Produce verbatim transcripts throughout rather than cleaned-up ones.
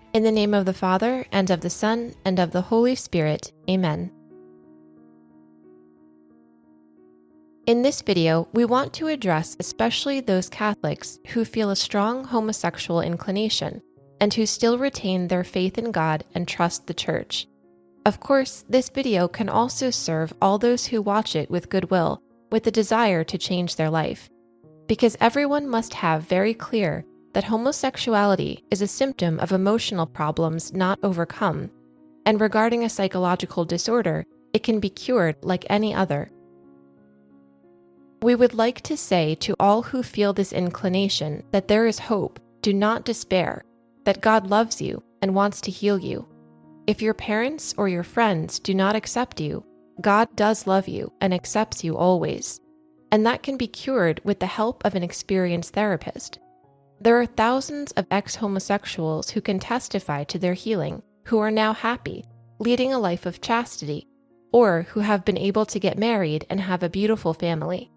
In the name of the Father, and of the Son, and of the Holy Spirit. Amen. In this video, we want to address especially those Catholics who feel a strong homosexual inclination and who still retain their faith in God and trust the Church. Of course, this video can also serve all those who watch it with goodwill, with the desire to change their life, because everyone must have very clear that homosexuality is a symptom of emotional problems not overcome, and regarding a psychological disorder, it can be cured like any other. We would like to say to all who feel this inclination that there is hope, do not despair, that God loves you and wants to heal you. If your parents or your friends do not accept you, God does love you and accepts you always, and that can be cured with the help of an experienced therapist. There are thousands of ex-homosexuals who can testify to their healing, who are now happy, leading a life of chastity, or who have been able to get married and have a beautiful family.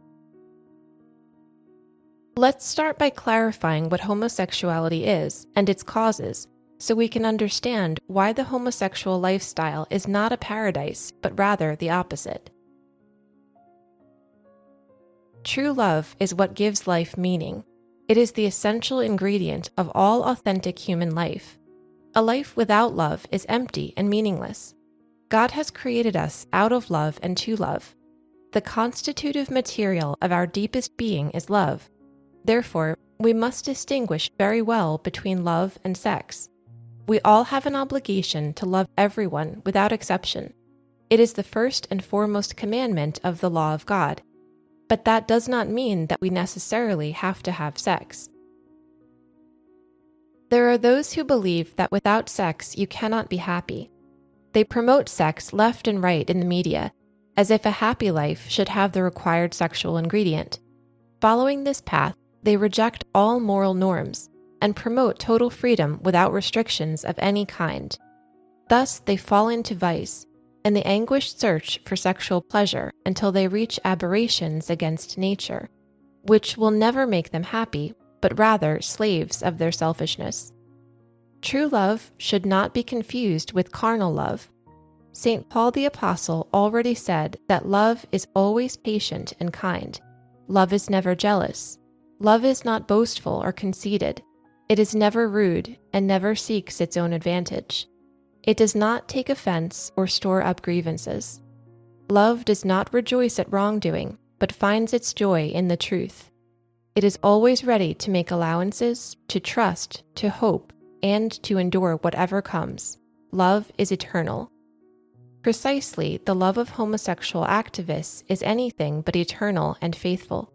Let's start by clarifying what homosexuality is and its causes, so we can understand why the homosexual lifestyle is not a paradise, but rather the opposite. True love is what gives life meaning. It is the essential ingredient of all authentic human life. A life without love is empty and meaningless. God has created us out of love and to love. The constitutive material of our deepest being is love. Therefore, we must distinguish very well between love and sex. We all have an obligation to love everyone without exception. It is the first and foremost commandment of the law of God. But that does not mean that we necessarily have to have sex. There are those who believe that without sex you cannot be happy. They promote sex left and right in the media, as if a happy life should have the required sexual ingredient. Following this path, they reject all moral norms and promote total freedom without restrictions of any kind. Thus, they fall into vice and the anguished search for sexual pleasure until they reach aberrations against nature, which will never make them happy, but rather slaves of their selfishness. True love should not be confused with carnal love. Saint Paul the Apostle already said that love is always patient and kind. Love is never jealous. Love is not boastful or conceited. It is never rude and never seeks its own advantage. It does not take offense or store up grievances. Love does not rejoice at wrongdoing, but finds its joy in the truth. It is always ready to make allowances, to trust, to hope, and to endure whatever comes. Love is eternal. Precisely, the love of homosexual activists is anything but eternal and faithful.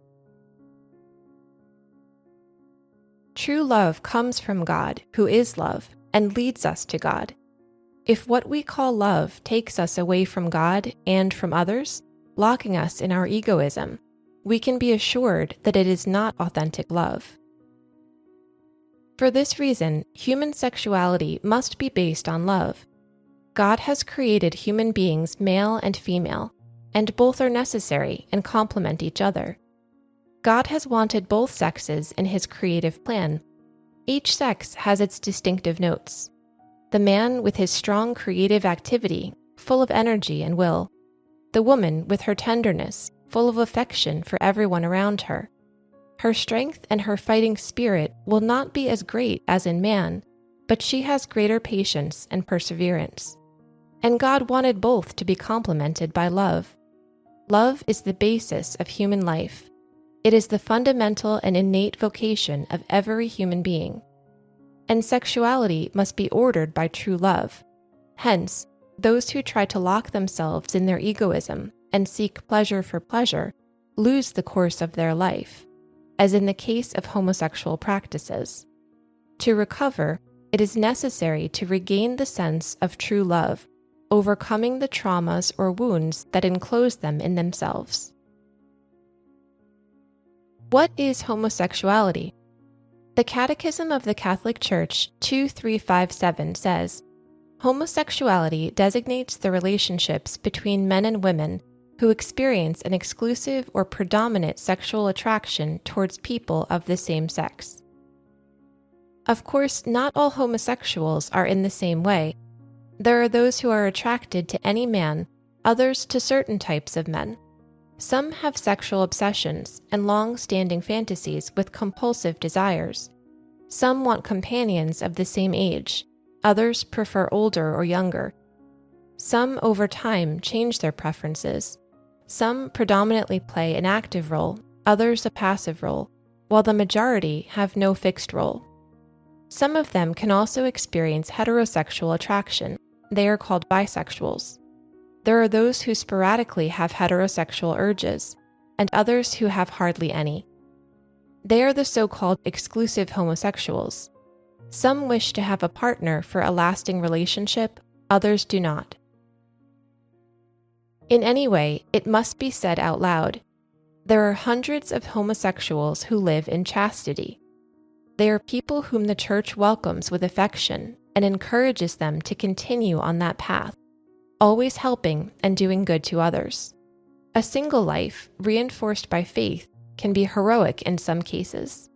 True love comes from God, who is love, and leads us to God. If what we call love takes us away from God and from others, locking us in our egoism, we can be assured that it is not authentic love. For this reason, human sexuality must be based on love. God has created human beings male and female, and both are necessary and complement each other. God has wanted both sexes in his creative plan. Each sex has its distinctive notes. The man with his strong creative activity, full of energy and will. The woman with her tenderness, full of affection for everyone around her. Her strength and her fighting spirit will not be as great as in man, but she has greater patience and perseverance. And God wanted both to be complemented by love. Love is the basis of human life. It is the fundamental and innate vocation of every human being. And sexuality must be ordered by true love. Hence, those who try to lock themselves in their egoism and seek pleasure for pleasure lose the course of their life, as in the case of homosexual practices. To recover, it is necessary to regain the sense of true love, overcoming the traumas or wounds that enclose them in themselves. What is homosexuality? The Catechism of the Catholic Church two three five seven says, homosexuality designates the relationships between men and women who experience an exclusive or predominant sexual attraction towards people of the same sex. Of course, not all homosexuals are in the same way. There are those who are attracted to any man, others to certain types of men. Some have sexual obsessions and long-standing fantasies with compulsive desires. Some want companions of the same age, others prefer older or younger. Some over time change their preferences. Some predominantly play an active role, others a passive role, while the majority have no fixed role. Some of them can also experience heterosexual attraction. They are called bisexuals. There are those who sporadically have heterosexual urges, and others who have hardly any. They are the so-called exclusive homosexuals. Some wish to have a partner for a lasting relationship, others do not. In any way, it must be said out loud. There are hundreds of homosexuals who live in chastity. They are people whom the Church welcomes with affection and encourages them to continue on that path, always helping and doing good to others. A single life, reinforced by faith, can be heroic in some cases.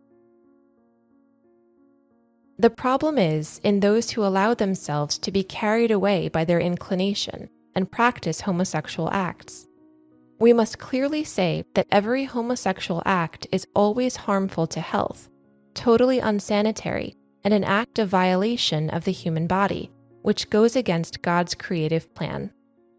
The problem is in those who allow themselves to be carried away by their inclination and practice homosexual acts. We must clearly say that every homosexual act is always harmful to health, totally unsanitary, and an act of violation of the human body, which goes against God's creative plan.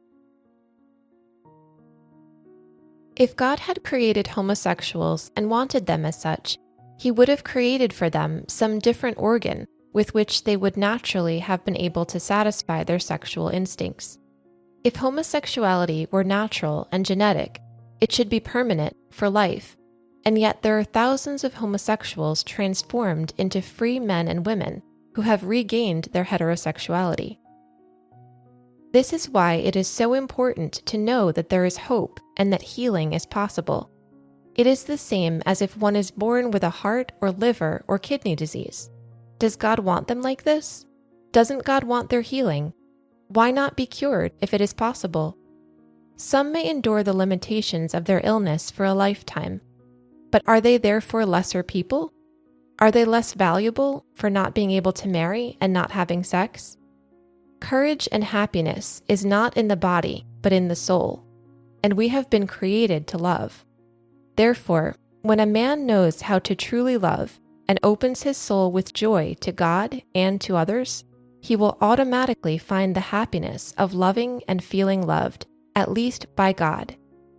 If God had created homosexuals and wanted them as such, He would have created for them some different organ with which they would naturally have been able to satisfy their sexual instincts. If homosexuality were natural and genetic, it should be permanent, for life, and yet there are thousands of homosexuals transformed into free men and women who have regained their heterosexuality. This is why it is so important to know that there is hope and that healing is possible. It is the same as if one is born with a heart or liver or kidney disease. Does God want them like this? Doesn't God want their healing? Why not be cured if it is possible? Some may endure the limitations of their illness for a lifetime, but are they therefore lesser people? Are they less valuable for not being able to marry and not having sex? Courage and happiness is not in the body, but in the soul, and we have been created to love. Therefore, when a man knows how to truly love and opens his soul with joy to God and to others, he will automatically find the happiness of loving and feeling loved, at least by God.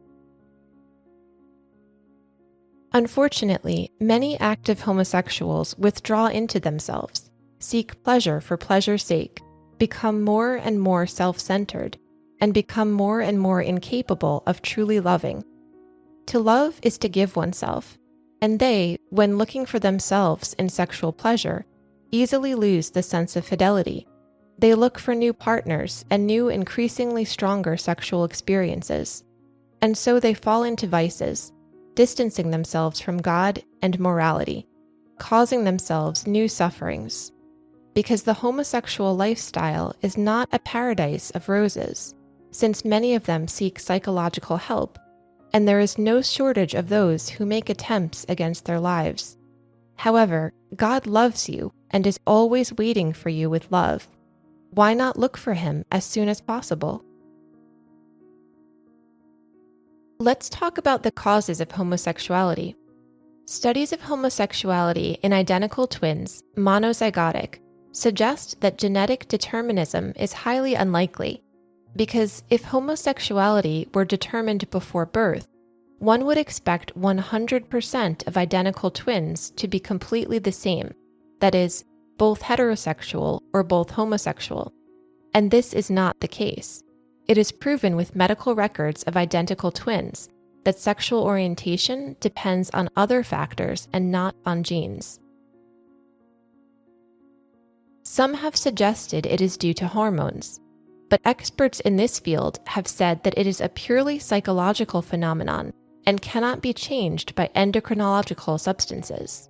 Unfortunately, many active homosexuals withdraw into themselves, seek pleasure for pleasure's sake, become more and more self-centered, and become more and more incapable of truly loving. To love is to give oneself, and they, when looking for themselves in sexual pleasure, easily lose the sense of fidelity. They look for new partners and new increasingly stronger sexual experiences, and so they fall into vices, distancing themselves from God and morality, causing themselves new sufferings. Because the homosexual lifestyle is not a paradise of roses, since many of them seek psychological help, and there is no shortage of those who make attempts against their lives. However, God loves you and is always waiting for you with love. Why not look for Him as soon as possible? Let's talk about the causes of homosexuality. Studies of homosexuality in identical twins, monozygotic, suggest that genetic determinism is highly unlikely, because if homosexuality were determined before birth, one would expect one hundred percent of identical twins to be completely the same, that is, both heterosexual or both homosexual. And this is not the case. It is proven with medical records of identical twins that sexual orientation depends on other factors and not on genes. Some have suggested it is due to hormones, but experts in this field have said that it is a purely psychological phenomenon and cannot be changed by endocrinological substances.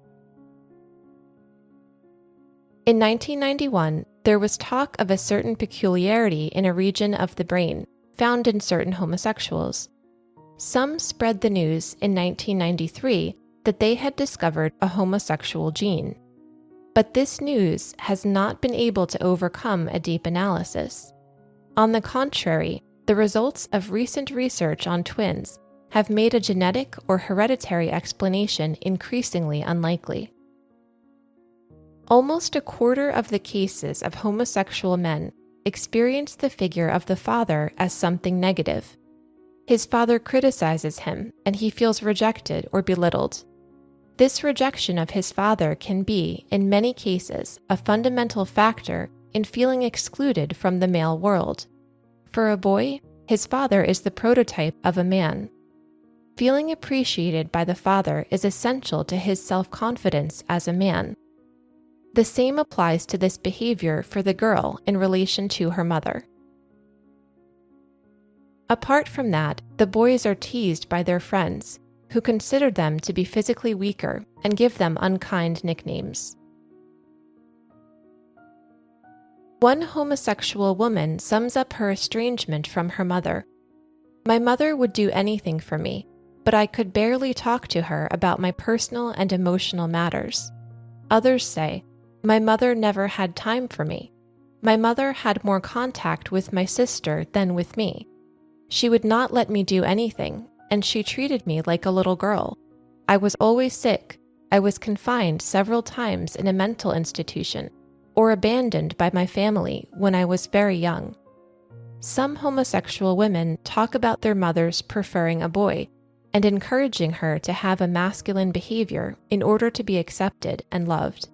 In nineteen ninety-one, there was talk of a certain peculiarity in a region of the brain found in certain homosexuals. Some spread the news in nineteen ninety-three that they had discovered a homosexual gene. But this news has not been able to overcome a deep analysis. On the contrary, the results of recent research on twins have made a genetic or hereditary explanation increasingly unlikely. Almost a quarter of the cases of homosexual men experience the figure of the father as something negative. His father criticizes him, and he feels rejected or belittled. This rejection of his father can be, in many cases, a fundamental factor in feeling excluded from the male world. For a boy, his father is the prototype of a man. Feeling appreciated by the father is essential to his self-confidence as a man. The same applies to this behavior for the girl in relation to her mother. Apart from that, the boys are teased by their friends, who consider them to be physically weaker and give them unkind nicknames. One homosexual woman sums up her estrangement from her mother. "My mother would do anything for me, but I could barely talk to her about my personal and emotional matters." Others say, "My mother never had time for me. My mother had more contact with my sister than with me. She would not let me do anything, and she treated me like a little girl. I was always sick. I was confined several times in a mental institution, or abandoned by my family when I was very young." Some homosexual women talk about their mothers preferring a boy and encouraging her to have a masculine behavior in order to be accepted and loved.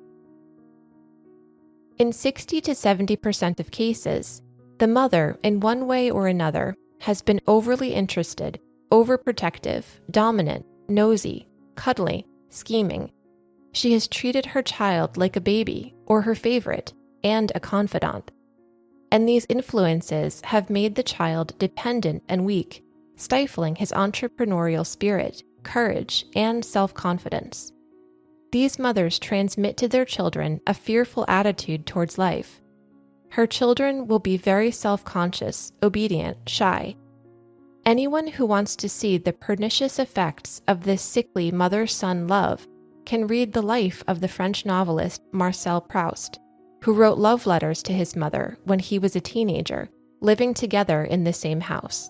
In sixty to seventy percent of cases, the mother, in one way or another, has been overly interested, overprotective, dominant, nosy, cuddly, scheming. She has treated her child like a baby or her favorite and a confidant. And these influences have made the child dependent and weak, stifling his entrepreneurial spirit, courage, and self-confidence. These mothers transmit to their children a fearful attitude towards life. Her children will be very self-conscious, obedient, shy. Anyone who wants to see the pernicious effects of this sickly mother-son love can read the life of the French novelist Marcel Proust, who wrote love letters to his mother when he was a teenager, living together in the same house.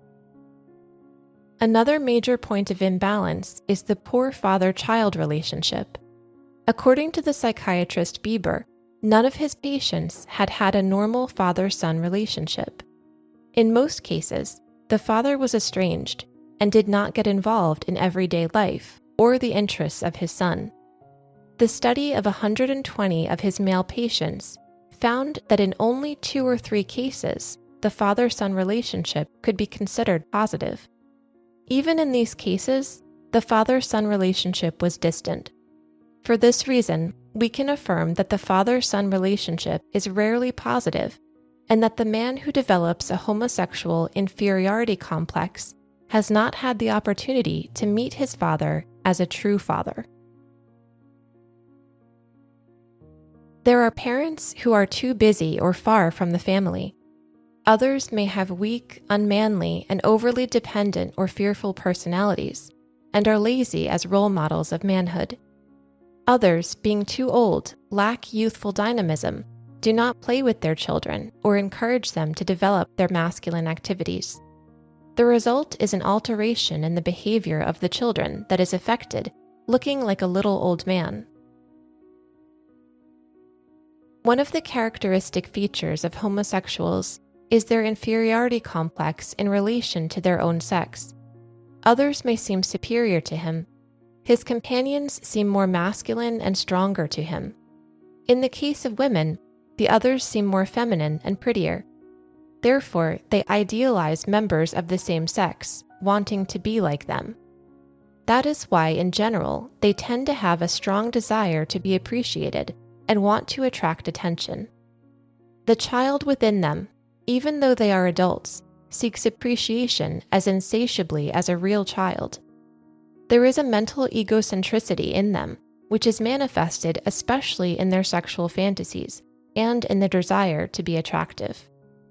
Another major point of imbalance is the poor father-child relationship. According to the psychiatrist Bieber, none of his patients had had a normal father-son relationship. In most cases, the father was estranged and did not get involved in everyday life or the interests of his son. The study of one hundred twenty of his male patients found that in only two or three cases, the father-son relationship could be considered positive. Even in these cases, the father-son relationship was distant. For this reason, we can affirm that the father-son relationship is rarely positive, and that the man who develops a homosexual inferiority complex has not had the opportunity to meet his father as a true father. There are parents who are too busy or far from the family. Others may have weak, unmanly, and overly dependent or fearful personalities, and are lazy as role models of manhood. Others, being too old, lack youthful dynamism, do not play with their children or encourage them to develop their masculine activities. The result is an alteration in the behavior of the children that is affected, looking like a little old man. One of the characteristic features of homosexuals is their inferiority complex in relation to their own sex. Others may seem superior to him. His companions seem more masculine and stronger to him. In the case of women, the others seem more feminine and prettier. Therefore, they idealize members of the same sex, wanting to be like them. That is why, in general, they tend to have a strong desire to be appreciated and want to attract attention. The child within them, even though they are adults, seeks appreciation as insatiably as a real child. There is a mental egocentricity in them, which is manifested especially in their sexual fantasies and in the desire to be attractive.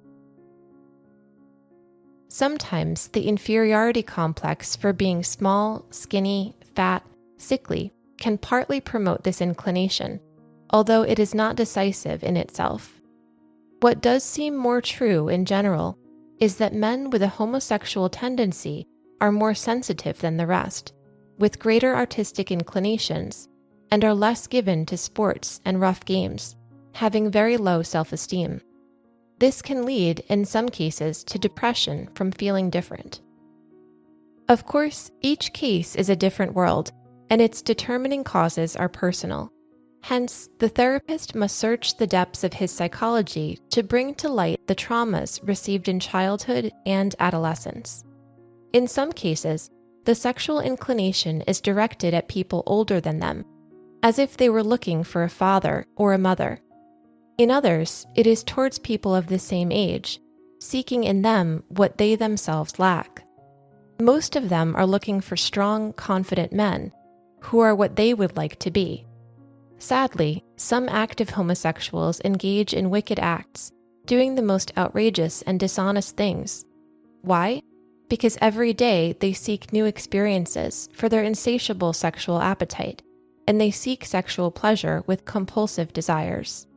Sometimes the inferiority complex for being small, skinny, fat, sickly can partly promote this inclination, although it is not decisive in itself. What does seem more true in general is that men with a homosexual tendency are more sensitive than the rest, with greater artistic inclinations, and are less given to sports and rough games, having very low self-esteem. This can lead, in some cases, to depression from feeling different. Of course, each case is a different world, and its determining causes are personal. Hence, the therapist must search the depths of his psychology to bring to light the traumas received in childhood and adolescence. In some cases, the sexual inclination is directed at people older than them, as if they were looking for a father or a mother. In others, it is towards people of the same age, seeking in them what they themselves lack. Most of them are looking for strong, confident men, who are what they would like to be. Sadly, some active homosexuals engage in wicked acts, doing the most outrageous and dishonest things. Why? Because every day they seek new experiences for their insatiable sexual appetite, and they seek sexual pleasure with compulsive desires.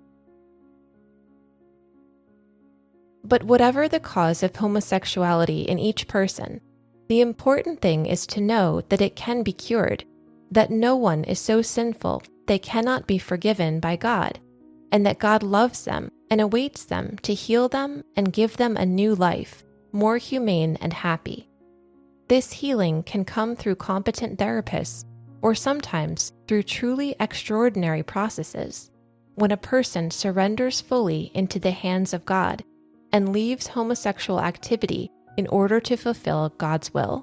But whatever the cause of homosexuality in each person, the important thing is to know that it can be cured, that no one is so sinful they cannot be forgiven by God, and that God loves them and awaits them to heal them and give them a new life, more humane and happy. This healing can come through competent therapists, or sometimes through truly extraordinary processes, when a person surrenders fully into the hands of God and leaves homosexual activity in order to fulfill God's will.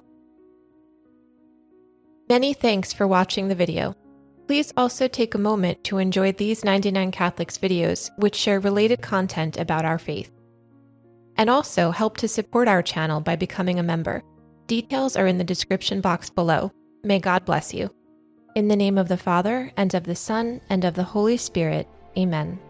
Many thanks for watching the video. Please also take a moment to enjoy these ninety-nine Catholics videos which share related content about our faith. And also help to support our channel by becoming a member. Details are in the description box below. May God bless you. In the name of the Father, and of the Son, and of the Holy Spirit. Amen.